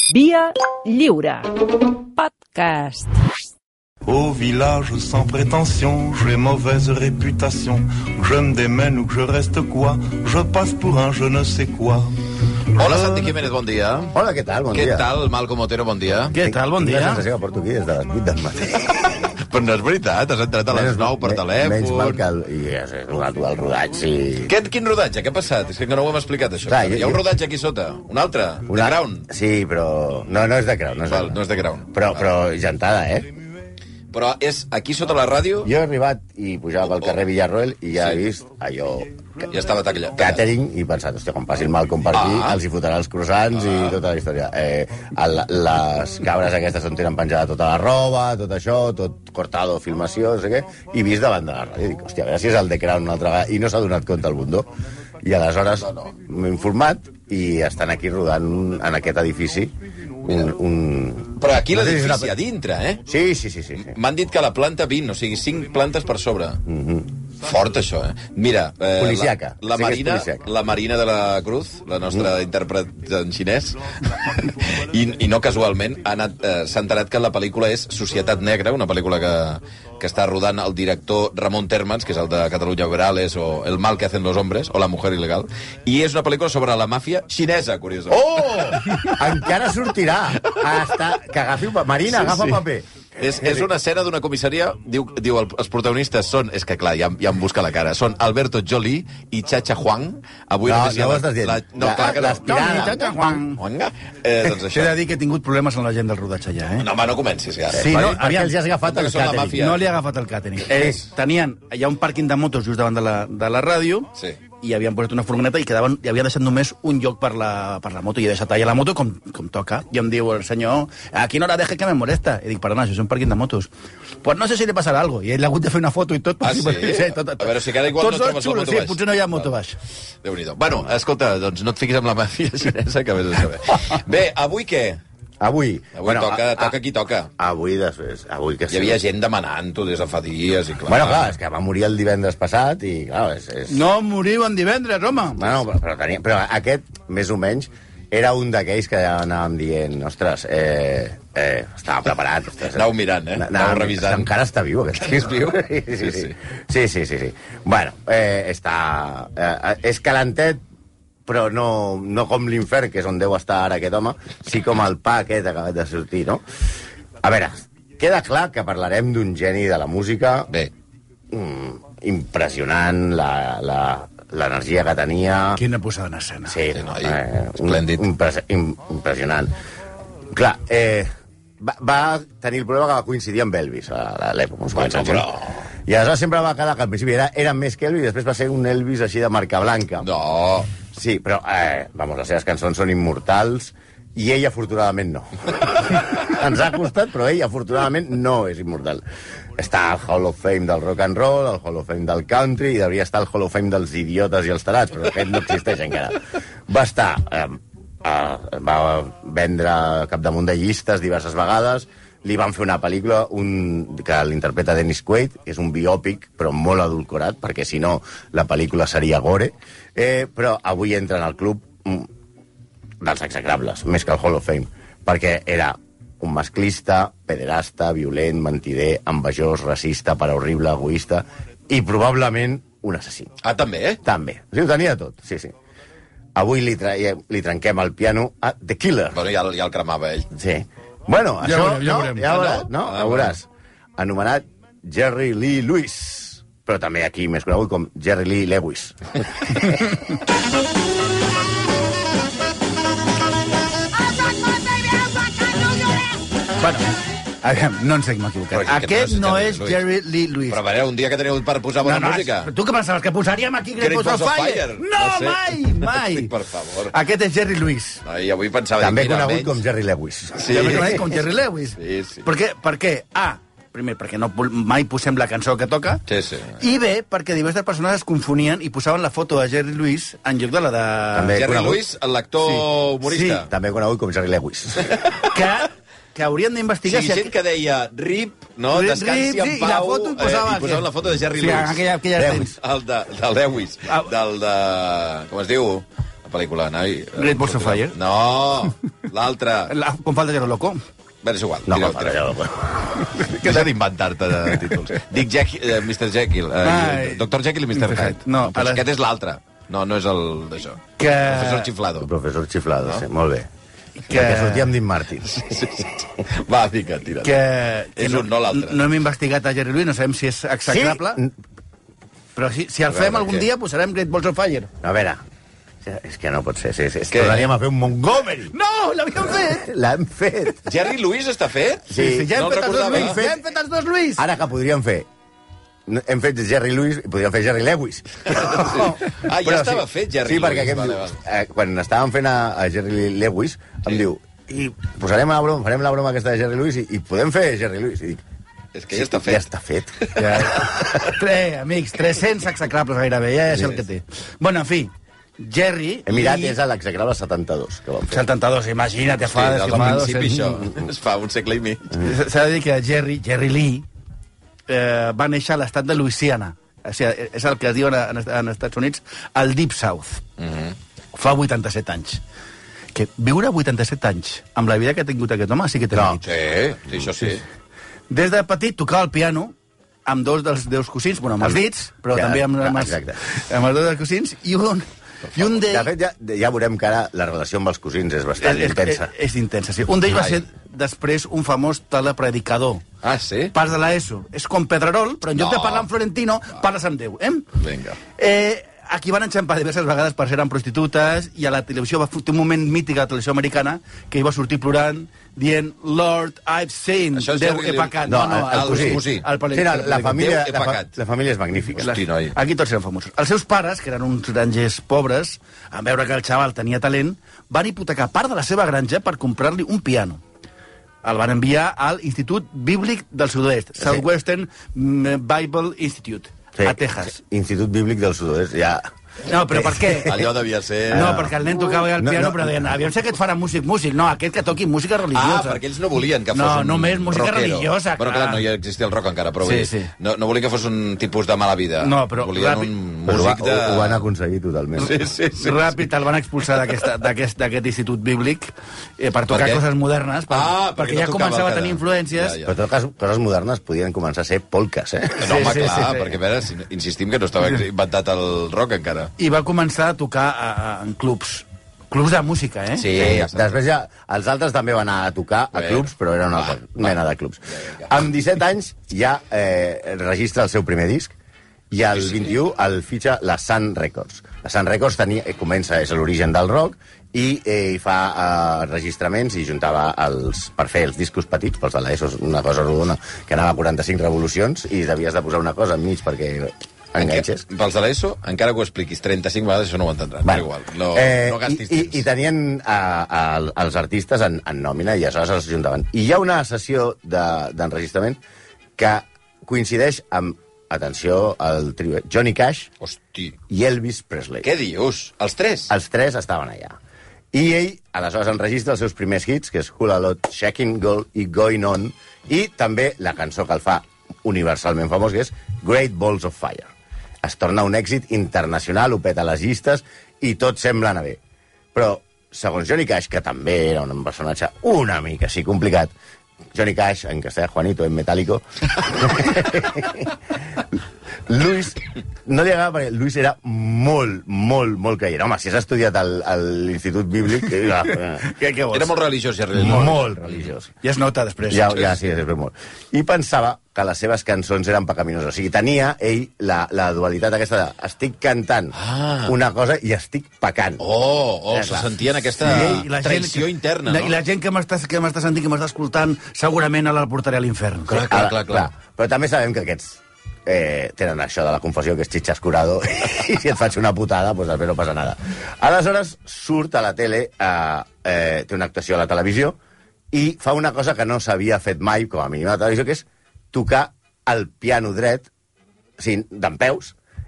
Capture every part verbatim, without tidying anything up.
Via Lliure. Podcast. Au village sans prétention, j'ai mauvaise réputation. Je me démène ou que je reste quoi, je passe pour un je ne sais quoi. Hola, Santi Jiménez, bon dia. Hola, què tal? Bon Què dia. tal, Malcom Otero, bon dia. Què tal, bon Tinc dia? la sensació que porto aquí des de les vuit del matí. Però no és veritat, has entrat a les nou per Me- telèfon. Menys mal que el, i és el, el rodatge i... Què, quin rodatge? Què ha passat? És que no ho hem explicat, això. Clar, Hi ha jo- un rodatge aquí sota. Un altre? De Una- Crown? Sí, però... No, no és de Crown. No és, Val, de... no és de Crown. Però, però gentada, eh? Però és aquí sota la ràdio? Jo he arribat i pujava pel carrer Villarroel i ja Sí. he vist allò... Ja estava tallat. Catering i he pensat, hòstia, quan passi el Malcom per aquí, Ah. els hi fotrà els croissants i tota la història. Eh, el, les cabres aquestes on tenen penjada tota la roba, tot això, tot cortado, filmació, no sé què, i vist davant de la ràdio. I dic, hòstia, a veure si és el de Crown una altra vegada. I no s'ha donat compte el bundó. I aleshores m'he informat i estan aquí rodant en aquest edifici un... un... Però aquí No sé si és l'edifici una- a dintre, eh? Sí, sí, sí, sí. sí. M'han dit que la planta vint, o sigui, cinc plantes per sobre. Fort, això, eh? Mira... Eh, Policíaca. La, la, Sí que és Marina, policíaca. la Marina de la Cruz, la nostra intèrpret en xinès, i, i no casualment, ha anat, eh, s'ha enterat que la pel·lícula és Societat Negra, una pel·lícula que, que està rodant el director Ramon Térmens, que és el de Catalunya Verales, o El mal que hacen los hombres, o La mujer ilegal, i és una pel·lícula sobre la màfia xinesa, curiosament. Oh! Encara sortirà. Hasta... Que agafi... un pa- Marina, Sí, agafa sí. paper. És, és una escena d'una comissaria, diu, diu el, els protagonistes són, és que clar, ja, ja em busca la cara, són Alberto Jolie i Chacha Huang. Avui No, només hi ha no ho la- estàs dient. La, no, La- clar que no. l'aspirada. Chacha Huang. Huanga? Eh, doncs T'he això. de dir que he tingut problemes amb la gent del rodatge ja, eh? No, home, no comencis, ja. Sí, Per- no, perquè aviam. els has agafat Que el són la càtering. màfia. No li ha agafat el càtering. Ells tenien... Hi ha un pàrquing de motos just davant de la, de la ràdio Sí. i havien posat una furgoneta i quedaven, i havia deixat només un lloc per la, per la moto i he deixat allà la moto com, com toca. I em diu el senyor, aquí no la deje que me molesta. I dic, perdona, això és un pàrquing de motos. Pues no sé si li passarà alguna cosa. I ell ha hagut de fer una foto i tot. Ah, sí? tot, tot. A veure, si cada igual Tots no dos trobes la xulos, moto sí, baix. potser no hi ha moto baix. Déu-n'hi-do. Bueno, escolta, doncs no et fiquis amb la màfia xinesa, que vés a saber. Bé, avui què? Avui... Avui toca, a- toca qui toca. Avui després... Avui que Hi havia gent demanant-ho des de fa dies, i clar... Bueno, clar, és que va morir el divendres passat i, clar, és... és... No moriu en divendres, home! Bueno, però, però, tenia, però aquest, més o menys, era un d'aquells que ja anàvem dient, ostres, eh, eh, estava preparat. Ostres, Anàveu mirant, eh? Anàveu revisant. Encara està viu, aquest tio. És viu? Sí, sí, Sí, sí. sí, sí, sí, sí. Bueno, eh, està... Eh, és calentet, però no, no com l'infern, que és on deu estar ara aquest home, sí com el pa aquest acabat de sortir, no? A veure, queda clar que parlarem d'un geni de la música Bé, mm, impressionant, la, la, l'energia que tenia... Quina posada en escena. Sí, Sí, no, noi, eh, esplèndid. un, impres, im, impressionant. Clar, eh, va, va tenir el problema que va coincidir amb Elvis a la- a l'època, uns quants Bueno, anys. però- no? I aleshores sempre va quedar que al principi era, era més que Elvis i després va ser un Elvis així de marca blanca. no... Sí, però, eh, vamos, les seves cançons són immortals i ell, afortunadament, no. Ens ha costat, però ell, afortunadament, no és immortal. Està al Hall of Fame del rock and roll, al Hall of Fame del country, i devia estar al Hall of Fame dels idiotes i els tarats, però aquest no existeix encara. Va estar... Eh, eh, va vendre capdamunt de llistes diverses vegades, li van fer una pel·lícula un, que l'interpreta Dennis Quaid, que és un biòpic, però molt adulcorat, perquè si no la pel·lícula seria gore, eh, però avui entra en el club mm, dels execrables, més que el Hall of Fame, perquè era un masclista, pederasta, violent, mentider, envejós, racista, para horrible, egoista, i probablement un assassí. Ah, també, eh? També. O sigui, ho tenia tot, sí, sí. Avui li, traiem, li trenquem el piano a The Killer. Bueno, ja, ja el cremava ell. Sí. Bueno, Ja això... veurem, ja no, veurem. ja Ah, veuràs, no? no? Ah, Ja veuràs. Anomenat Jerry Lee Lewis, però també aquí més conegut com Jerry Lee Lewis. Bueno, aviam, no ens hem equivocat. Però aquest Aquest no no és és Jerry Jerry Lee Lewis. Però a veure, un dia que teniu per posar bona no, música... Tu què pensaves, que posaríem aquí Great Great Balls of Balls of Fire? Fire? No, No sé. mai, mai. Per favor. Aquest és Jerry Lewis. No, I avui pensava... També dir, mira, conegut almenys- com Jerry Lewis. Sí. També conegut com Jerry Lewis. Sí, sí. Per què? Per què? A, primer, perquè no pu- mai posem la cançó que toca, Sí, sí. i B, perquè diverses persones es confonien i posaven la foto de Jerry Lewis en lloc de la de... També. Jerry conegut. Lewis, l'actor Sí. humorista. Sí. També conegut com Jerry Lewis. Que, que haurien Sí, d'investigar gent que deia RIP, no? Rip, Descansi rip, en sí, pau. i la foto hi posava eh, i posaven aquest. la foto de Jerry Sí, Lewis. en aquella, aquella Lewis. temps. El de, del Lewis. Ah. Del de... Com es diu? pel·lícula, noi? Great Balls of Fire. No, l'altra. La, com falta Jero Loco. Bé, és igual. No, tira, com tira. falta Què s'ha d'inventar-te de títols? Dic Jack, eh, mister Jekyll. Eh, Ai. doctor Jekyll i mister mister Hyde. Hyde. No, Però ara- aquest és l'altre. No, no és el d'això. Que- Professor Chiflado. El professor Chiflado, no? Sí, molt bé. Que- Que... Perquè sortia amb Dean Martin. Va, fica, tira. Que, que És un, no l'altre. No hem investigat a Jerry Lewis, no sabem si és execrable. Sí? Però si, si el A veure, fem algun què? dia, posarem Great Balls of Fire. A veure, és que no pot ser. Sí, sí, Què? tornaríem a fer un Montgomery. No, l'havíem fet! L'hem fet. Jerry Lewis està fet? Sí, ja hem no el fet els dos recordava. Lewis, ja hem fet els dos Lewis. Ara que podríem fer... no, hem fet Jerry Lewis i podríem fer Jerry Lewis. Ah, ja Però estava fet Jerry sí, perquè Lewis, aquest, vale, vale. Eh, quan estàvem fent a, a Jerry Lewis, em Sí. diu, i posarem la broma, farem la broma aquesta de Jerry Lewis i, i podem fer Jerry Lewis. I dic, És que ja està fet. Ja està fet. Ja. Tres, amics, tres-cents execrables gairebé, ja és el que té. Bueno, en fi, Jerry... He mirat, i... és a l'execrable setanta-dos que vam fer. setanta-dos, imagina't, ja Sí, fa... des si del fa principi, doscents. això. Es fa un segle i mig. S'ha de dir que Jerry, Jerry Lee, eh, va néixer a l'estat de Louisiana. O sigui, és el que es diu en, en, en Estats Units el Deep South. Mm -hmm. Fa vuitanta-set anys. Que viure vuitanta-set anys amb la vida que ha tingut aquest home sí que té No. mèrit. Sí, sí, això sí. Des de petit tocava el piano amb dos dels deus cosins, bueno, amb els dits, però Ja, també amb, amb, els, exacte. amb els dos dels cosins, i un, i un De d'ells... fet, ja, ja veurem que ara la relació amb els cosins és bastant és, intensa. És, és intensa, sí. Un d'ells va Ai. ser després un famós telepredicador. Ah, sí? Parts de l'ESO. És com Pedrerol, però en lloc No. de parlar en florentino, parles amb Déu, eh? Vinga. Eh, aquí van enxampar diverses vegades per ser amb prostitutes i a la televisió va fer un moment mític a la televisió americana que hi va sortir plorant dient Lord, I've sinned, Això és Déu, Jerry he Lee- pecat. No, el, el cosí. cosí. El pare- Sí, no, la, família, Déu, he la, fa, pecat. la família és magnífica. Hosti, noi. Aquí tots eren famosos. Els seus pares, que eren uns grangers pobres, en veure que el xaval tenia talent, van hipotecar part de la seva granja per comprar-li un piano. El van enviar al Institut Bíblic del Sud-oest, Sí. Southwestern Bible Institute, a Texas. Institut Bíblic del Sud-oest, ja... No, però per què? Allò devia ser... No, perquè el nen tocava el No, piano, no. però deien, aviam si aquest farà músic, músic. No, aquest que toqui música Ah, religiosa. perquè ells no volien que fos No, un només música rockero. religiosa, Bueno, clar, clar. no hi existia el rock encara, però Sí, vull dir, sí. no, no volia que fos un tipus de mala vida. No, però volien ràpid- un Però ho, músic de... ho, ho van aconseguir totalment. Sí, sí, sí. Ràpid el van expulsar d'aquesta- d'aquest d'aquest institut bíblic eh, per tocar Per què? coses modernes, per, Ah, perquè perquè no ja tocava començava el a tenir que- influències. Ja, ja. Però en tot cas, coses modernes podien començar a ser polques, eh? No, home, Sí, sí, clar, sí, sí. perquè a veure, si, insistim que no estava inventat el rock encara. I va començar a tocar a, a, en clubs. Clubs de música, eh? Sí, ja està. Després ja, els altres també van anar a tocar a Bé. clubs, però era una Va, altra mena de clubs. Vinga. Amb disset anys ja eh, registra el seu primer disc i al Sí, sí. vint-i-u el fitxa la Sun Records. La Sun Records tenia, eh, comença, és l'origen del rock, i eh, hi fa eh, registraments i juntava els, per fer els discos petits, pels de l'ESO, una cosa rodona, que anava a quaranta-cinc revolucions i devies de posar una cosa enmig perquè enganxes. Enca- Pels de l'ESO, encara que ho expliquis trenta-cinc vegades, això no ho entendran. Bueno, Igual, no, eh, no gastis i, i, temps. I tenien a, a, els artistes en, en nòmina i aleshores els juntaven. I hi ha una sessió de- d'enregistrament que coincideix amb, atenció, el trio, Johnny Cash Hosti, i Elvis Presley. què dius? Els tres? Els tres estaven allà. I ell, aleshores, enregistra els seus primers hits, que és Hula Lot, Shaking Gold i Going On, i també la cançó que el fa universalment famós, que és Great Balls of Fire. Es torna un èxit internacional, ho peta les llistes, i tot sembla anar bé. Però, segons Johnny Cash, que també era un personatge una mica així complicat, Johnny Cash, en castellà Juanito, en metálico, Luis, no li agradava perquè Luis era molt, molt, molt creient. Home, si has estudiat al- a l'Institut Bíblic, que, Què, què vols? Era molt religiós, Jerry Lee. molt, molt religiós. Ja es nota després. Ja, ja, sí, sempre molt. I pensava que les seves cançons eren pecaminoses. O sigui, tenia ell la, la dualitat aquesta de estic cantant Ah. una cosa i estic pecant. Oh, oh, Ja, se clar. sentien aquesta I la gent traïció que- interna, I no? la gent que m'està que m'està sentint, que m'està escoltant, segurament la portaré a l'infern. Clar, clar, clar, clar. Però també sabem que aquests eh, tenen això de la confessió, que és xitxascurado, i si et faig una putada, doncs després no passa nada. Aleshores, surt a la tele, eh, eh, té una actuació a la televisió, i fa una cosa que no s'havia fet mai, com a mínim a la televisió, que és tocar el piano dret, o sigui, d'en peus,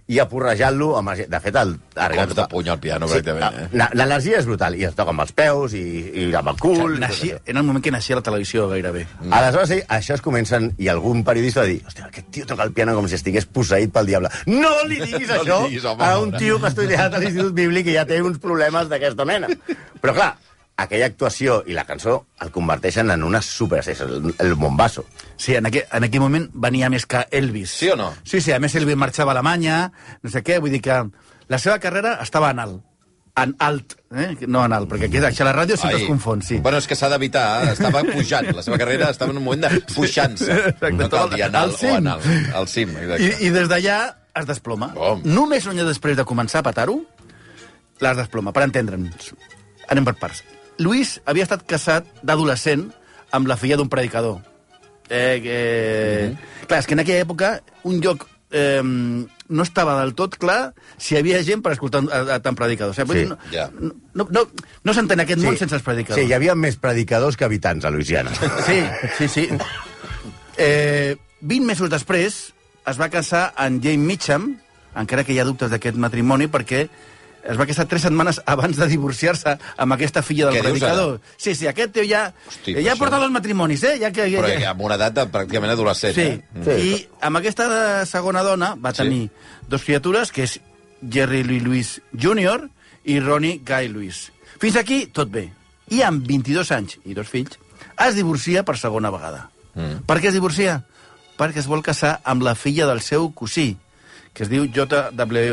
i apurrejant-lo. Amb... De fet, el... Cops de puny al piano, sí, pràcticament. Eh? L'energia és brutal, i es toca amb els peus, i, i amb el cul... Que naixia, era el moment que naixia la televisió, gairebé. Mm. Aleshores, sí, això es comencen, i algun periodista va dir, hòstia, aquest tio toca el piano com si estigués posseït pel diable. No li diguis No això li diguis, home, a un tio que ha estudiat a l'Institut Bíblic i ja té uns problemes d'aquesta mena. Però, clar, aquella actuació i la cançó el converteixen en una super... el, el bombasso. Sí, en aquell, en aquell moment venia més que Elvis. Sí o no? Sí, sí, a més Elvis marxava a Alemanya, no sé què, vull dir que la seva carrera estava en alt. En alt, eh? No en alt, perquè aquí a la ràdio sempre Ai. es confon, sí. Bueno, és que s'ha d'evitar, eh? Estava pujant, la seva carrera estava en un moment de puixant-se. No cal dir en alt o en alt, al cim. I, i des d'allà es desploma. Bom. Només un any després de començar a petar-ho, les desploma, per entendre'ns. Anem per parts. Luis havia estat casat d'adolescent amb la filla d'un predicador. Eh, que... mm-hmm. Clar, és que en aquella època un lloc eh, no estava del tot clar si hi havia gent per escoltar a, a tant predicador. O sigui, Sí, no, ja. no, no, no, no s'entén aquest món sense els predicadors. Sí, hi havia més predicadors que habitants a Louisiana. Sí, sí, sí. Eh, vint mesos després es va casar amb Jane Mitchum, encara que hi ha dubtes d'aquest matrimoni, perquè es va casar tres setmanes abans de divorciar-se amb aquesta filla del Què dius predicador. ara? Sí, sí, aquest tio ja... Hosti, ja ha això- portat dos matrimonis, eh? Ja que, ja, Però ja... amb una edat de, pràcticament adolescent, Sí, eh? sí. I amb aquesta segona dona va Sí. tenir dos criatures, que és Jerry Lee Lewis júnior i Ronnie Guy Lewis. Fins aquí, tot bé. I amb vint-i-dos anys i dos fills, es divorcia per segona vegada. Mm. Per què es divorcia? Perquè es vol casar amb la filla del seu cosí, que es diu J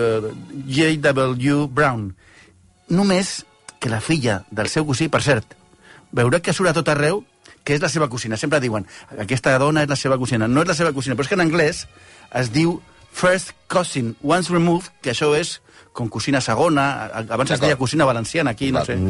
W Brown. Només que la filla del seu cosí, per cert, veurà que surt a tot arreu que és la seva cosina. Sempre diuen, aquesta dona és la seva cosina. No és la seva cosina, però és que en anglès es diu first cousin once removed, que això és com cosina segona, abans es deia cosina valenciana, aquí, no sé.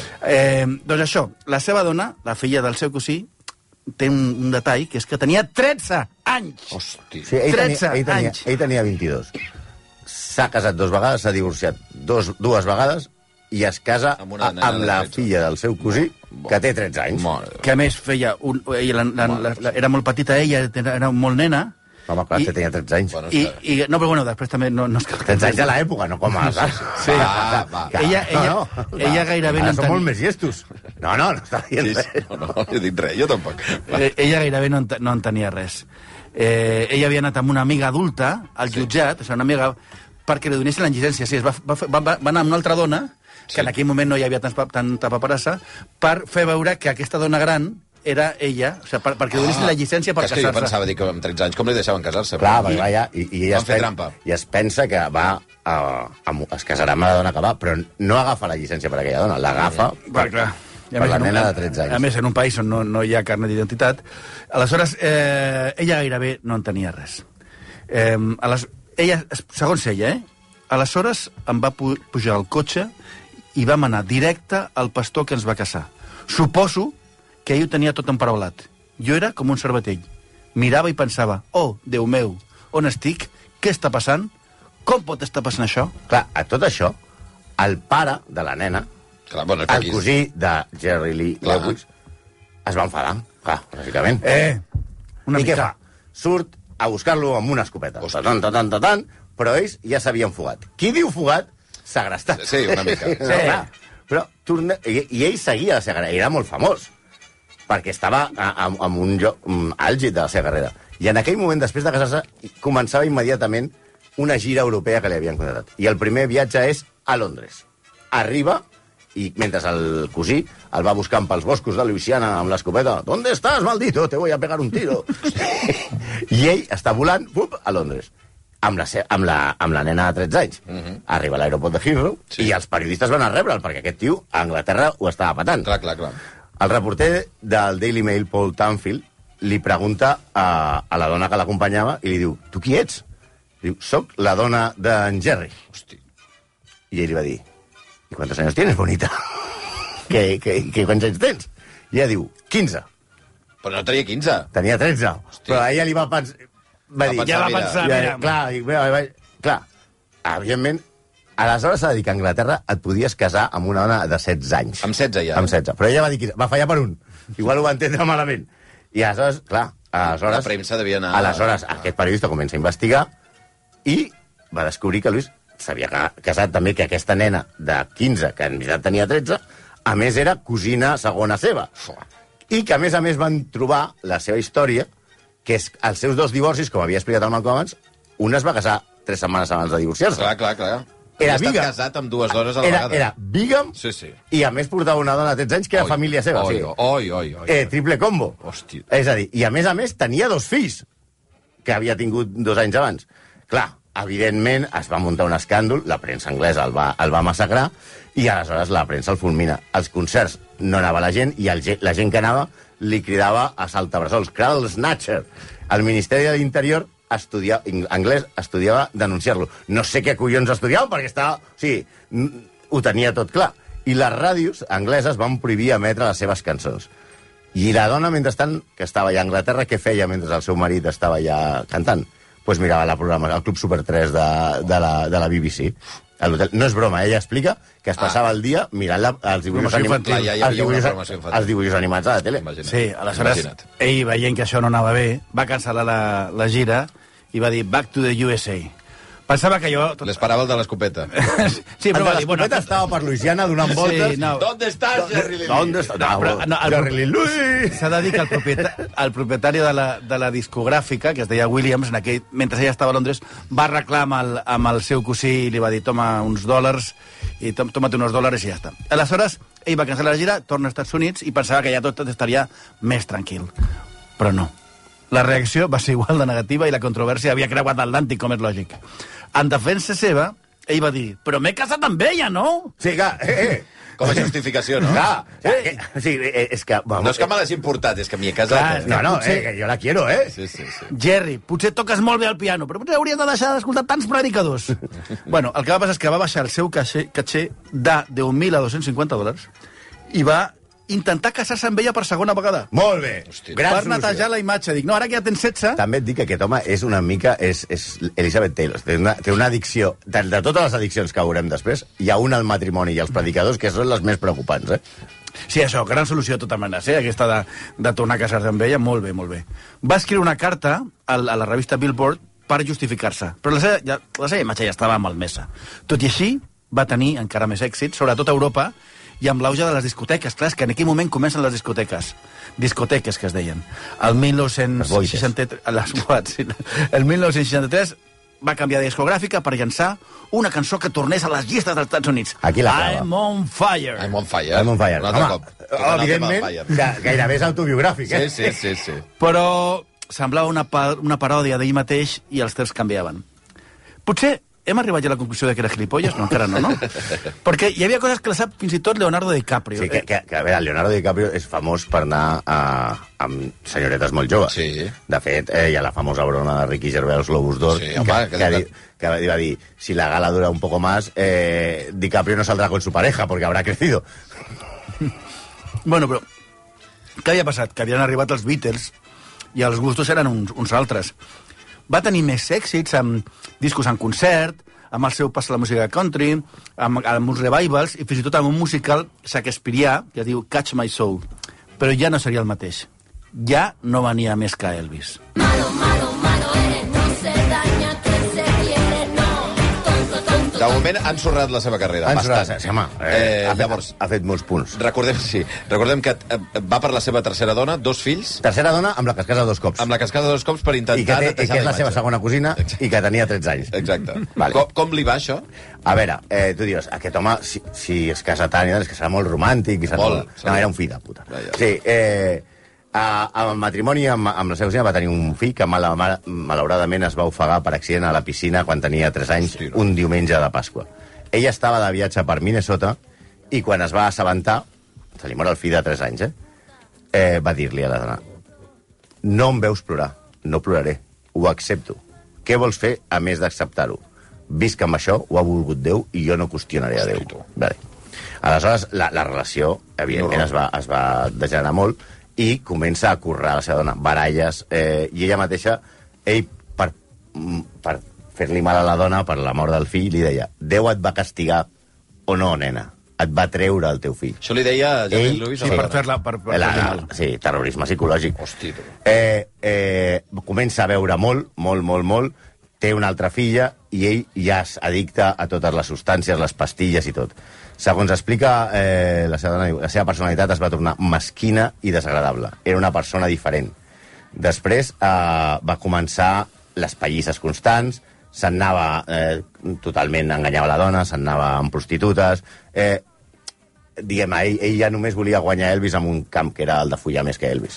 Eh, doncs això, la seva dona, la filla del seu cosí, té un, un detall, que és que tenia tretze anys! Hosti. Sí, ell, tretze tenia, ell, tenia, anys. ell tenia vint-i-dos. S'ha casat dos vegades, s'ha divorciat dos, dues vegades i es casa Amb una a, nena amb de la tretze. filla del seu cosí, que té tretze anys. Mare. Que a més feia... Un, ella, la, la, la, la, era molt petita ella, era, era molt nena. Home, clar, I- que tenia tretze anys. Bueno, I, i, no, però bueno, després també no, no és que... tretze anys a l'època, no com ara. Sí. Va, va. Ella- ella- ella gairebé Ara no som entenia- molt més llestos. No, no, no està dient Sí, sí. res. No, no, no he dit res, jo tampoc. Va. Eh, ella gairebé no, ent no entenia res. Eh, ella havia anat amb una amiga adulta al jutjat, o sigui, una amiga, perquè li donessin la llicència. Sí, es va, va, fer- va, va anar amb una altra dona, que Sí. en aquell moment no hi havia tants pa- tanta paperassa, per fer veure que aquesta dona gran era ella, o sigui, per, perquè li donessin la llicència per és que jo casar-se. pensava dir que amb tretze anys com li deixaven casar-se? Clar, I- perquè va allà, i, i, ella Van es fer pen- trampa. i es pensa que va a, a, es casarà amb la dona que va, però no agafa la llicència per aquella dona, l'agafa Per, clar. I a per més, la en un- nena de tretze anys. A més, en un país on no, no hi ha carnet d'identitat, aleshores, eh, ella gairebé no entenia res. Eh, a les, ella, segons ella, eh, aleshores em va pu pujar al cotxe i vam anar directe al pastor que ens va casar. Suposo que ell ho tenia tot emparaulat. Jo era com un cervatell. Mirava i pensava, oh, Déu meu, on estic? Què està passant? Com pot estar passant això? Clar, a tot això, el pare de la nena, Clar, bueno, és que el aquí- cosí de Jerry Lee Clar. Lewis, es va enfadar, clar, bàsicament. Eh, una I què mica. fa? Surt a buscar-lo amb una escopeta. Tatan, tatan, tatan, però ells ja s'havien fugat. Qui diu fugat, segrestat. Sí, una mica. No, clar. Però torna... I, I ell seguia la seva carrera, era molt famós, perquè estava en un lloc um, àlgid de la seva carrera. I en aquell moment, després de casar-se, començava immediatament una gira europea que li havien contratat. I el primer viatge és a Londres. Arriba, i mentre el cosí el va buscant pels boscos de Louisiana amb l'escopeta, ¿dónde estás, maldito? Te voy a pegar un tiro. I ell està volant, pup, a Londres, amb la, se- amb la, amb la nena de tretze anys. Uh -huh. Arriba a l'aeroport de Heathrow, Sí. i els periodistes van a rebre'l, perquè aquest tio a Anglaterra ho estava patant. Clar, clar, clar. El reporter del Daily Mail, Paul Tanfield, li pregunta a, a la dona que l'acompanyava i li diu, tu qui ets? Diu, soc la dona d'en Jerry. Hosti. I ell li va dir, ¿y cuántos años tienes, bonita? ¿Qué, qué, qué, quants anys tens? I ella diu, quinze. Però no tenia quinze. Tenia tretze. Però a ella li va pensar... Va Va dir, pensar, Ja va mira, pensar, ja, mira. clar, i, va, va, clar, evidentment, aleshores s'ha de dir que a Anglaterra et podies casar amb una dona de setze anys. Amb setze ja. Amb setze. Però ella va dir quinze. Va fallar per un. Igual ho va entendre malament. I aleshores, clar, aleshores... La premsa devia anar... Aleshores, aquest periodista comença a investigar i va descobrir que Luis s'havia casat també, que aquesta nena de quinze, que en veritat tenia tretze, a més era cosina segona seva. I que, a més a més, van trobar la seva història, que és els seus dos divorcis, com havia explicat el Malcolm abans, un es va casar tres setmanes abans de divorciar-se. Clar, clar, clar. Era Havia bígam. estat casat amb dues dones a la Era, vegada. era bígam, Sí, sí. i a més portava una dona de tretze anys que era Oi, família seva. Oi, sí. oi, oi, oi. Eh, triple combo. Hòstia. És a dir, i a més a més tenia dos fills, que havia tingut dos anys abans. Clar, evidentment es va muntar un escàndol, la premsa anglesa el va, el va massacrar, i aleshores la premsa el fulmina. Als concerts no anava la gent, i el, la gent que anava li cridava a saltabressols, Cradle Snatcher. El Ministeri de l'Interior estudia, anglès estudiava denunciar-lo. No sé què collons estudiaven, perquè estava... O sigui, ho tenia tot clar. I les ràdios angleses van prohibir emetre les seves cançons. I la dona, mentrestant, que estava allà a Anglaterra, què feia mentre el seu marit estava allà cantant? Doncs pues mirava la programa, el Club Super tres de, de, la, de la B B C. A l'hotel. No és broma, ella explica que es passava ah. el dia mirant la, els, dibuixos anim... Clar, ja hi els, dibuixos, infantil. els dibuixos animats a la tele. Imagina't. Sí, aleshores, Imagina't. ell, veient que això no anava bé, va cancel·lar la, la gira i va dir back to the U S A. Pensava que jo... Tot... L'esperava el de l'escopeta. sí, El però de va dir... Bueno, l'escopeta estava per Louisiana donant voltes. Sí, no. ¿Dónde estás, Jerry Lee? ¿Dónde está? No, però, no, el, Jerry Lee Lewis. S'ha de dir que el, propietari, el propietari de la, de la discogràfica, que es deia Williams, en aquell, mentre ella estava a Londres, va arreglar amb el, amb el seu cosí i li va dir toma uns dòlars, i tom, tómate unos dòlars i ja està. Aleshores, ell va cancel·lar la gira, torna als Estats Units i pensava que ja tot estaria més tranquil. Però no. La reacció va ser igual de negativa i la controvèrsia havia creuat l'Atlàntic, com és lògic. En defensa seva, ell va dir però m'he casat amb ella, no? Sí, clar, eh, eh. Com a justificació, no? Clar, eh, eh, sí, eh, és que... Vamos, No és que me l'hagi importat, és que m'hi he casat. Clar, eh? No, no, potser- eh, que jo la quiero, eh? Sí, sí, sí. Jerry, potser toques molt bé el piano, però potser hauries de deixar d'escoltar tants predicadors. Bueno, el que va passar és que va baixar el seu caché, caché de deu mil a dos-cents cinquanta dòlars i va intentar casar-se amb ella per segona vegada. Molt bé. Hòstia. Gran Per netejar solució. la imatge. Dic, no, ara que ja tens setze... També et dic que aquest home és una mica... És, és Elizabeth Taylor. Té una, té una addicció... De, de totes les addiccions que veurem després, hi ha una al matrimoni i als predicadors que són les més preocupants, eh? Sí, això, gran solució de totes maneres, eh? Aquesta de, de tornar a casar-se amb ella, molt bé, molt bé. Va escriure una carta a, a la revista Billboard per justificar-se, però la seva, ja, la seva imatge ja estava malmesa. Tot i així, va tenir encara més èxit, sobretot a Europa, i amb l'auge de les discoteques. Clar, és que en aquell moment comencen les discoteques. Discoteques, que es deien. El mil nou-cents seixanta-tres... Les boites, sí. El mil nou-cents seixanta-tres va canviar de discogràfica per llançar una cançó que tornés a les llistes dels Estats Units. Aquí la clava. I'm on fire. I'm on fire. I'm on fire. Un altre Home, cop. Tornant al tema evidentment, del fire. que gairebé és autobiogràfic, eh? Sí, sí, sí, sí. Però semblava una, pa una paròdia d'ell mateix i els temps canviaven. Potser hem arribat ja a la conclusió de que era gilipolles? No, encara no, no? Perquè hi havia coses que la sap fins i tot Leonardo DiCaprio. Sí, que, que, que a veure, Leonardo DiCaprio és famós per anar a, amb senyoretes molt joves. Sí. De fet, eh, hi ha la famosa broma de Ricky Gervais, els Globus d'Or, Sí, que, home, que, que- que, di- que va dir, si la gala dura un poco más, eh, DiCaprio no saldrá con su pareja, porque habrá crecido. Bueno, però què havia passat? Que havien arribat els Beatles i els gustos eren uns, uns altres. Va tenir més èxits amb discos en concert, amb el seu pas a la música country, amb, amb uns revivals i fins i tot amb un musical shakespearià que es diu Catch My Soul. Però ja no seria el mateix. Ja no venia més que Elvis. Malo, malo, malo eres, no se daña quien se quiere, no. Tonto, tonto. De moment ha ensorrat la seva carrera. Han bastant. sonat, sí, home, eh, Eh, ha, fet, llavors, ha fet molts punts. recordem, sí, recordem que eh, va per la seva tercera dona, dos fills, Tercera dona amb la que es casa dos cops. amb la que es casa dos cops per intentar I que, té, i netejar que és la seva imatge. segona cosina i que tenia tretze anys. Exacte. Vale. Com, com li va, això? A veure, eh, tu dius, aquest home, si, si es casa tant, és que serà molt romàntic. I serà Molt, molt... segur. No, era un fill de puta. Vaja. Sí, eh, a, amb el matrimoni amb, amb la seva cosina va tenir un fill que mal, mal, malauradament es va ofegar per accident a la piscina quan tenia tres anys, Hosti, no. un diumenge de Pasqua. Ella estava de viatge per Minnesota i quan es va assabentar, se li mor el fill de tres anys, eh? eh va dir-li a la dona, no em veus plorar, no ploraré, ho accepto. Què vols fer a més d'acceptar-ho? Visc amb això, ho ha volgut Déu i jo no qüestionaré a Déu. Hosti, tu. Vale. Aleshores, la, la relació, evidentment, es va, es va degenerar molt i comença a currar la seva dona, baralles, eh, i ella mateixa, ell, per, mm, per fer-li mal a la dona, per la mort del fill, li deia, Déu et va castigar o no, nena? Et va treure el teu fill. Això li deia Jerry Ell- Lewis. Sí, a la per dona. fer-la... Per, per La, fer-li mal. sí, terrorisme psicològic. Hosti, tu. Eh, eh, comença a veure molt, molt, molt, molt, té una altra filla i ell ja és addicte a totes les substàncies, les pastilles i tot. Segons explica, eh, la, seva, la seva personalitat es va tornar mesquina i desagradable. Era una persona diferent. Després eh, va començar les pallisses constants, se'n anava eh, totalment, enganyava la dona, se'n anava amb prostitutes... Eh, diguem, ell, ell ja només volia guanyar Elvis en un camp que era el de follar més que Elvis.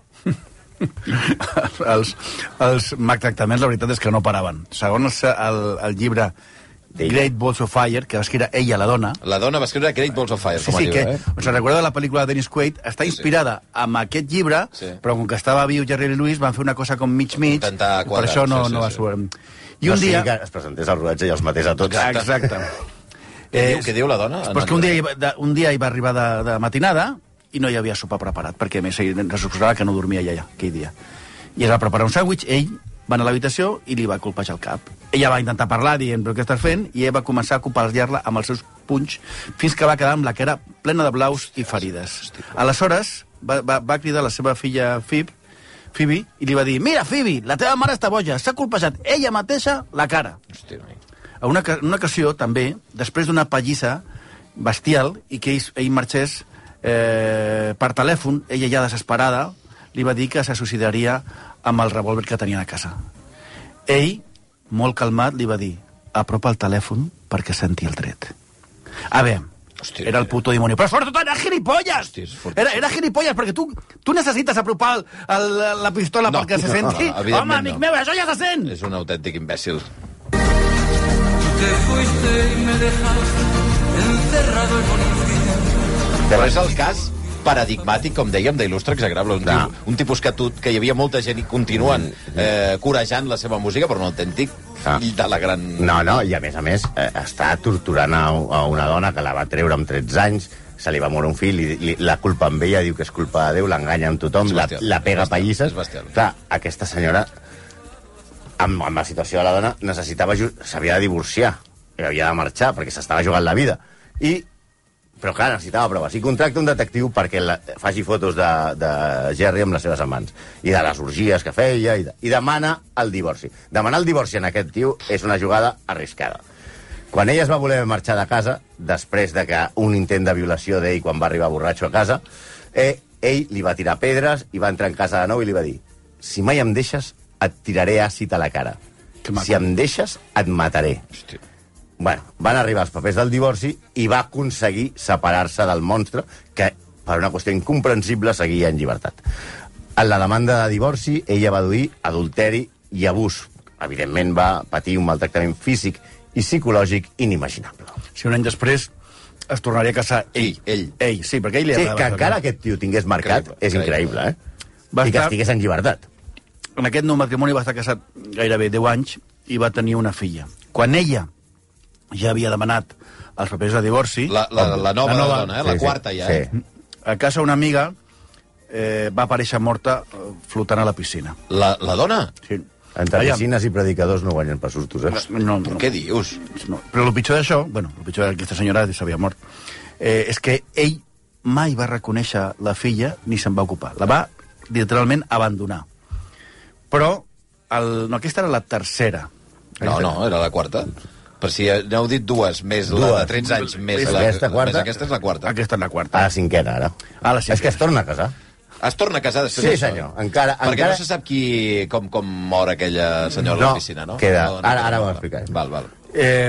els, els maltractaments, la veritat és que no paraven. Segons el, el llibre Great Balls of Fire, que va escriure ella, la dona... La dona va escriure Great Balls of Fire, sí, com sí, a llibre, llibre, eh? O sigui, recorda la pel·lícula de Dennis Quaid, està inspirada sí. amb aquest llibre, sí. però com que estava viu Jerry Lee Lewis, van fer una cosa com mig-mig, per això no, sí, sí, no va sí. Suar. I un no dia... que es presentés al rodatge i els matés a tots. Exacte. Exacte. Què, eh, diu, què diu la dona? Pues que un dia, de, un dia hi va arribar de, de matinada i no hi havia sopar preparat, perquè a més se suposava que no dormia allà aquell dia. I es va preparar un sàndwich, ell va anar a l'habitació i li va colpejar el cap. Ella va intentar parlar, dient, però què estàs fent? I ell va començar a copallar-la amb els seus punys fins que va quedar amb la cara plena de blaus i ferides. Aleshores, va, va, va cridar la seva filla Phoebe, Phoebe i li va dir: mira, Phoebe, la teva mare està boja, s'ha colpejat ella mateixa la cara. Hòstia, En una, en una ocasió, també, després d'una pallissa bestial i que ell, ell marxés eh, per telèfon, ella ja desesperada, li va dir que se suicidaria amb el revòlver que tenia a casa. Ell, molt calmat, li va dir: apropa el telèfon perquè senti el tret. A veure, hòstia, era el puto dimoni. Però sobretot era gilipolles! Hòstia, era, era gilipolles, perquè tu, tu necessites apropar el, el, la pistola no, perquè se senti. No, no, Home, amic no. meu, això ja se sent! És un autèntic imbècil. Te fuiste y me dejaste encerrado en un infierno. Però és el cas paradigmàtic, com dèiem, d'Il·lustre Execrable. Un, no. un tipus que, tu, que hi havia molta gent i continuen eh, corejant la seva música, però un autèntic ah. fill de la gran... No, no, i a més a més eh, està torturant a, a una dona que la va treure amb tretze anys, se li va morir un fill, i, li, la culpa amb ella, diu que és culpa de Déu, l'enganya amb tothom, la, la pega pallisses. Clar, aquesta senyora... Amb, amb la situació de la dona, necessitava s'havia de divorciar, havia de marxar, perquè s'estava jugant la vida. I, però clar, necessitava proves. I contracta un detectiu perquè la, faci fotos de, de Jerry amb les seves amants, i de les orgies que feia, i, de, i demana el divorci. Demanar el divorci en aquest tio és una jugada arriscada. Quan ella es va voler marxar de casa, després de que un intent de violació d'ell quan va arribar borratxo a casa, eh, ell li va tirar pedres i va entrar en casa de nou i li va dir: si mai em deixes, et tiraré àcid a la cara. Si em deixes, et mataré. Hòstia. Bueno, van arribar els papers del divorci i va aconseguir separar-se del monstre que, per una qüestió incomprensible, seguia en llibertat. En la demanda de divorci, ella va duir adulteri i abús. Evidentment, va patir un maltractament físic i psicològic inimaginable. Si un any després es tornaria a casar ell. Ell. Ell, sí, perquè ell li sí, agradava. que encara aquest tio tingués marcat increïble, és increïble, eh? Va I que estar... estigués en llibertat. En aquest nou matrimoni va estar casat gairebé deu anys i va tenir una filla. Quan ella ja havia demanat els papers de divorci... La, la, la nova, la nova dona, eh? La sí, quarta ja. Sí. Eh? A casa una amiga eh, va aparèixer morta eh, flotant a la piscina. La, la dona? Sí. Entre piscines i predicadors no guanyen per sustos, eh? No, no. Què dius? No. Però el pitjor d'això, bueno, el pitjor d'aquesta senyora s'havia mort, eh, és que ell mai va reconèixer la filla ni se'n va ocupar. La va literalment abandonar. Però el... no, aquesta era la tercera. No, no, era la quarta. Per si n'heu dit dues, més dues. La de tretze anys, més, més la, aquesta quarta. més aquesta és la quarta. Aquesta és la quarta. A la cinquena, ara. A la cinquena. És que es torna a casar. Es torna a casar després Sí, d'això. senyor. Encara, Perquè encara... no se sap qui, com, com mor aquella senyora no, a la piscina, no? Queda. No, no, ara ara no, ho no. explicaré. Val, val. Eh,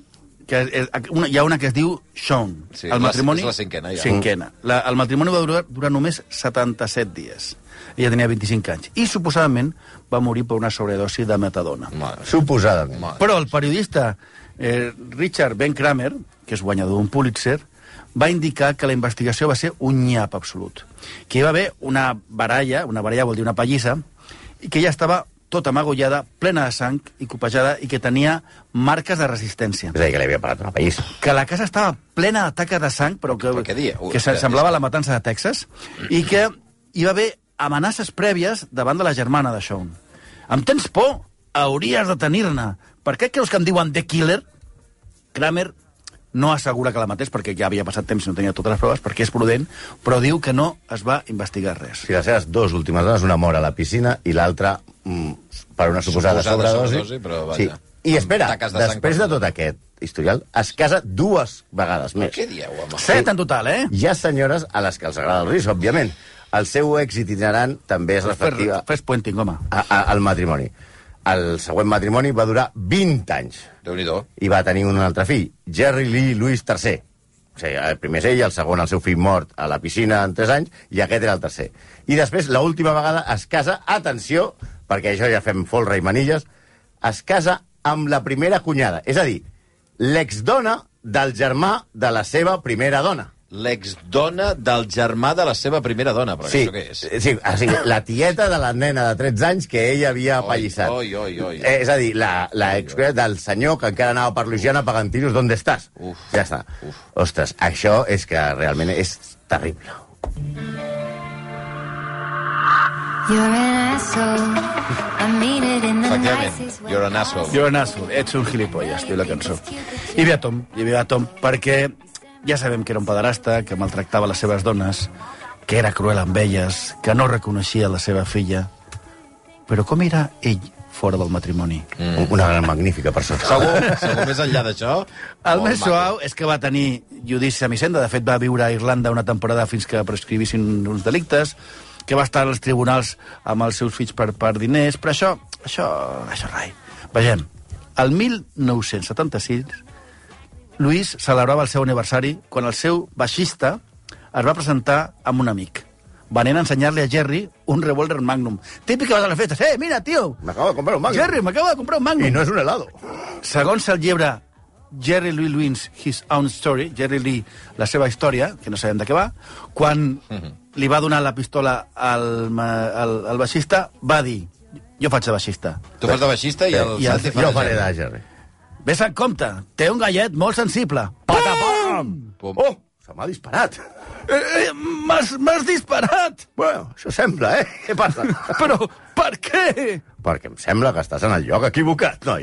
que és, una, hi ha una que es diu Sean. Sí, el matrimoni... és la cinquena, ja. Cinquena. La, el matrimoni va durar, durar només setanta-set dies. Ella tenia vint-i-cinc anys. I, suposadament, va morir per una sobredosi de metadona. Madre. Suposadament. Madre. Però el periodista eh, Richard Ben Kramer, que és guanyador d'un Pulitzer, va indicar que la investigació va ser un nyap absolut. Que hi va haver una baralla, una baralla vol dir una pallissa, i que ella estava tota magollada, plena de sang i copejada, i que tenia marques de resistència. És a dir, que li havia parat una pallissa. Que la casa estava plena de taques de sang, però que, Però què dia? Ui, que espera, semblava la matança de Texas, i que hi va haver amenaces prèvies davant de la germana de Sean. Em tens por? Hauries de tenir-ne. Per què creus que em diuen The Killer? Kramer no assegura que la matés perquè ja havia passat temps i no tenia totes les proves, perquè és prudent, però diu que no es va investigar res. Si les seves dues últimes dones, una mor a la piscina i l'altra mm, per una suposada, Suposada sobredosi. sobredosi, però vaja. Sí. I espera, Taques de sang després per de tot aquest historial, es casa dues vegades més. Què dieu, home? Set en total, eh? Hi ha senyores a les que els agrada el risc, òbviament. El seu èxit itinerant també és reflectiva Fes puenting, home. a- a- al matrimoni. El següent matrimoni va durar vint anys Déu-n'hi-do. i va tenir un altre fill, Jerry Lee Louis tercer. O sigui, el primer és ell, el segon el seu fill mort a la piscina en tres anys, i aquest era el tercer. I després, l'última vegada, es casa, atenció, perquè això ja fem folre i manilles, es casa amb la primera cunyada, és a dir, l'exdona del germà de la seva primera dona. L'exdona del germà de la seva primera dona, però Sí, això què és? sí, o sigui, la tieta de la nena de tretze anys que ella havia apallissat. Oi, oi, oi. Eh, és a dir, la, la ex del senyor que encara anava per Luisiana pagant tiros, d'on estàs? Uf. Ja està. Uf. Ostres, això és que realment és terrible. You're an asshole. I mean it in the Efectivament, nicest way. you're an asshole. Jo en asshole, ets un gilipolles, diu la cançó. Hi havia Tom, hi havia Tom, perquè ja sabem que era un pederasta, que maltractava les seves dones, que era cruel amb elles, que no reconeixia la seva filla. Però com era ell fora del matrimoni? Mm. Una gran magnífica persona. Segur, segur més enllà d'això... El molt més maco. suau és que va tenir judici a Missenda. De fet, va viure a Irlanda una temporada fins que prescrivissin uns delictes, que va estar als tribunals amb els seus fills per, per diners, però això, això, això rai. Vegem, el mil nou-cents setanta-sis, Luis celebrava el seu aniversari quan el seu baixista es va presentar amb un amic. Venent a ensenyar-li a Jerry un revólver Magnum. Típic que vas a les festes. Eh, mira, tio! M'acabo de comprar un Magnum. Jerry, m'acabo de comprar un Magnum. I no és un helado. Segons el llibre Jerry Lee Lewis, His Own Story, Jerry Lee, la seva història, que no sabem de què va, quan li va donar la pistola al, ma- al, al baixista, va dir, jo faig de baixista. Tu fas de baixista i el I el- Santi fa Jo de faré Jerry. de Jerry. Ves en compte, té un gallet molt sensible. Patapam! Pum. Oh, se m'ha disparat. Eh, eh, M'has m'has disparat! Bueno, això sembla, eh? Què passa? Però per què? Perquè em sembla que estàs en el lloc equivocat, noi.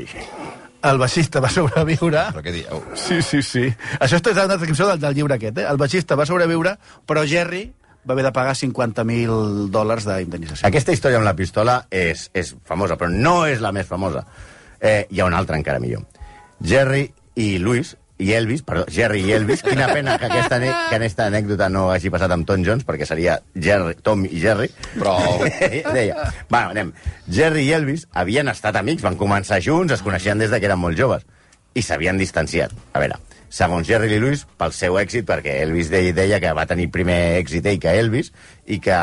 El baixista va sobreviure... Però què dieu? Sí, sí, sí. Això és una descripció del, del llibre aquest, eh? El baixista va sobreviure, però Jerry va haver de pagar cinquanta mil dòlars d'indemnització. Aquesta història amb la pistola és, és famosa, però no és la més famosa. Eh, hi ha una altra encara millor. Jerry i Louis, i Elvis, perdó, Jerry i Elvis, quina pena que aquesta, ane- que aquesta anècdota no hagi passat amb Tom Jones, perquè seria Jerry, Tom i Jerry. Prou. Deia, va, anem. Jerry i Elvis havien estat amics, van començar junts, es coneixien des de que eren molt joves, i s'havien distanciat. A veure, segons Jerry Lee Lewis, pel seu èxit, perquè Elvis deia, deia que va tenir primer èxit ell que Elvis, i que...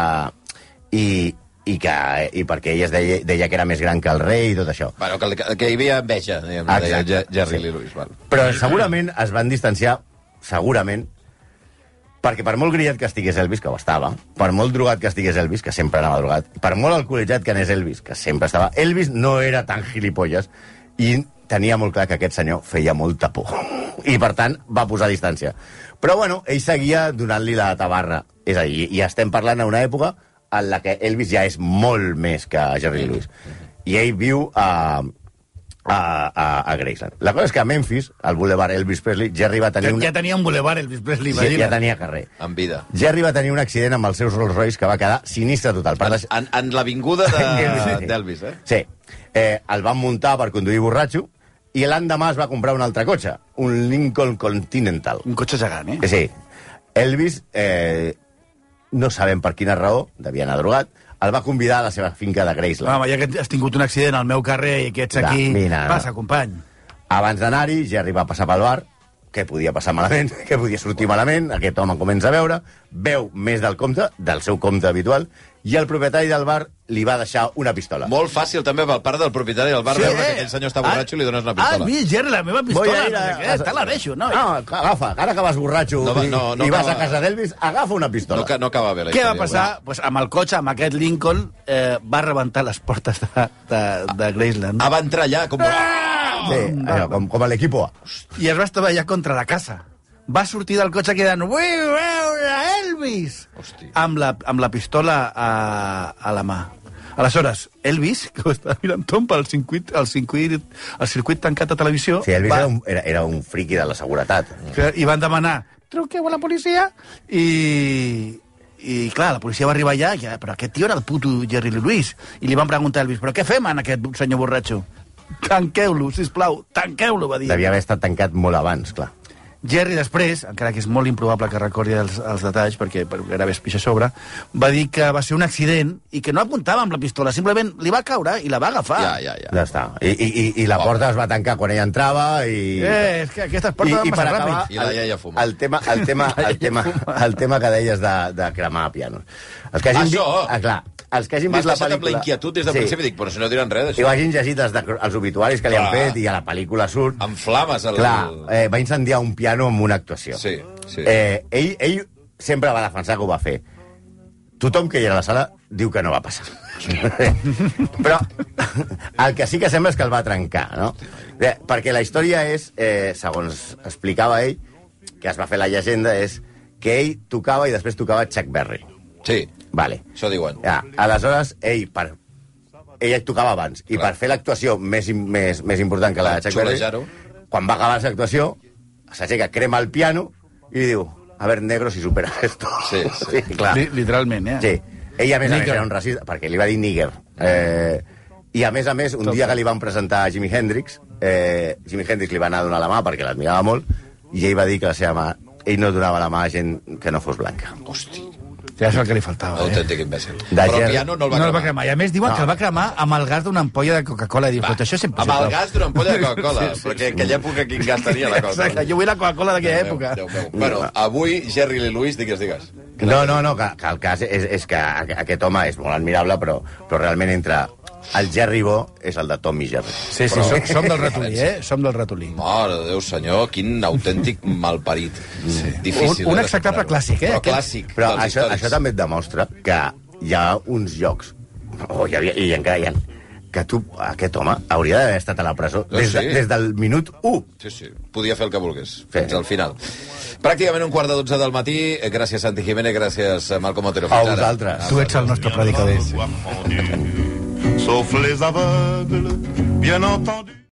I, i, que, i perquè ell es deia, deia que era més gran que el rei i tot això. Bueno, que, que, que hi havia enveja, diguem, Exacte, deia Ge- Jerry sí. Lee Lewis. Val. Però segurament es van distanciar, segurament, perquè per molt grillat que estigués Elvis, que ho estava, per molt drogat que estigués Elvis, que sempre anava drogat, per molt alcoholitzat que anés Elvis, que sempre estava... Elvis no era tan gilipolles i tenia molt clar que aquest senyor feia molta por. I, per tant, va posar distància. Però, bueno, ell seguia donant-li la tabarra. És a dir, i estem parlant a una època en la que Elvis ja és molt més que Jerry Lee Lewis. I ell viu a... A, a, a Graceland. La cosa és que a Memphis, al Boulevard Elvis Presley, Jerry va tenir... Ja, Una... ja tenia un boulevard, Elvis Presley, Sí, ja imagina't. tenia carrer. En vida. Jerry va tenir un accident amb els seus Rolls Royce que va quedar sinistre total. Per deix- En, en l'avinguda de- Sí. d'Elvis, eh? Sí. Eh, el van muntar per conduir borratxo i l'endemà es va comprar un altre cotxe, un Lincoln Continental. Un cotxe gegant, eh? Que sí. Elvis, eh, no sabem per quina raó, devia anar drogat, el va convidar a la seva finca de Graceland. Home, ja que has tingut un accident al meu carrer i que ets Va, aquí... vine. Passa, company. Abans d'anar-hi, Jerry va passar pel bar, què podia passar malament, què podia sortir malament, aquest home comença a veure, veu més del compte, del seu compte habitual, i el propietari del bar li va deixar una pistola. Molt fàcil, també, pel part del propietari del bar, Sí, veure eh? que aquell senyor està borratxo i li dones una Ah, pistola. mira, Jerry, la meva Voy pistola. a ir a... No sé què, te la deixo, no? No, agafa, ara que vas borratxo No va- i, no, no i vas acaba- a casa d'Elvis, agafa una pistola. No, ca- no acaba bé la Què va història. passar? Pues amb el cotxe, amb aquest Lincoln, eh, va rebentar les portes de, de, de Graceland. Ah, va entrar allà com... Sí, allò, com, com a l'equipo A. I es va estavellar contra la casa. Va sortir del cotxe cridant «Vull veure Elvis!» Hosti. amb la, amb la pistola a, a la mà. Aleshores, Elvis, que ho estava mirant Tom pel circuit, el circuit, el circuit tancat a televisió... Sí, Elvis va, era, un, era, era un friqui de la seguretat. I van demanar «Truqueu a la policia!» i, i clar, la policia va arribar allà, i, però aquest tio era el puto Jerry Lee Lewis. I li van preguntar a Elvis, però què fem en aquest senyor borratxo? Tanqueu-lo, sisplau, tanqueu-lo, va dir. Devia haver estat tancat molt abans, clar. Jerry després, encara que és molt improbable que recordi els, els detalls, perquè era més pixa a sobre, va dir que va ser un accident i que no apuntava amb la pistola, simplement li va caure i la va agafar. Ja, ja, ja. Ja està. I, i, i, i la porta es va tancar quan ella entrava i... Eh, és que aquestes portes van massa ràpid. I la iaia fuma. El tema, el tema, el tema, el tema que deies de, de cremar pianos. Els que hagin Això! Vist, ah, clar, els que hagin M'has vist la deixat amb la pel·lícula... inquietud des del principi, dic, però si no diran res I d'això. hagin llegit els, de, els obituaris que li han Clar. fet i a la pel·lícula surt... Amb flames. El... Clar, eh, va incendiar un piano amb una actuació. Sí, sí. Eh, ell, ell sempre va defensar que ho va fer. Tothom que hi era a la sala diu que no va passar. Però el que sí que sembla és que el va trencar, no? Eh, perquè la història és, eh, segons explicava ell, que es va fer la llegenda, és que ell tocava i després tocava Chuck Berry. Sí, Vale. això diuen. Ja, aleshores, ell, per... ell tocava abans, i Clar. per fer l'actuació més, im- més, més important que la de Chuck Berry, Xulejar-ho. quan va acabar l'actuació, s'aixeca, crema el piano i li diu, a ver, negro, si superas esto. Sí, sí. clar. Li, literalment, eh? Sí. Ell, a més a més, Nigger. era un racista, perquè li va dir níger. Eh, I, a més a més, un dia que li van presentar a Jimi Hendrix, eh, Jimi Hendrix li va anar a donar la mà perquè l'admirava molt, i ell va dir que la seva mà, ell no donava la mà a gent que no fos blanca. Hosti, Ja és el que li faltava, eh? autèntic imbècil. De Però el Ger- piano no el va No el va cremar. cremar. I a més diuen No. que el va cremar amb el gas d'una ampolla de Coca-Cola. Diu, "Escolta, això és Amb impossible. el gas d'una ampolla de Coca-Cola, Sí, sí, perquè sí. en aquella època quin gas tenia la Coca-Cola. Exacte, jo vull la Coca-Cola d'aquella Déu època. meu, Déu meu. Bueno, avui, Jerry Lee Lewis, digues, digues. No, no, no, que, que el cas és, és que aquest home és molt admirable, però, però realment entre el Jerry bo és el de Tommy Jerry. Sí, sí, som, som del ratolí, eh? Som del ratolí. Mare de Déu, senyor, quin autèntic malparit. Sí. Difícil. Un- un eh, de execrable superar-ho. clàssic, eh, Però aquest. clàssic. Però dels això, històrics. això també et demostra que hi ha uns llocs, oh, hi havia, i encara hi ha, que tu, aquest home, hauria d'haver estat a la presó No, des, de, sí. des del minut u. Sí, sí, podia fer el que volgués, Sí. fins al final. Pràcticament un quart de dotze del matí. Gràcies, Santi Jiménez, gràcies, Malcom Otero. A Fins ara. vosaltres. Tu ets el nostre predicador. Sauf les aveugles, bien entendu.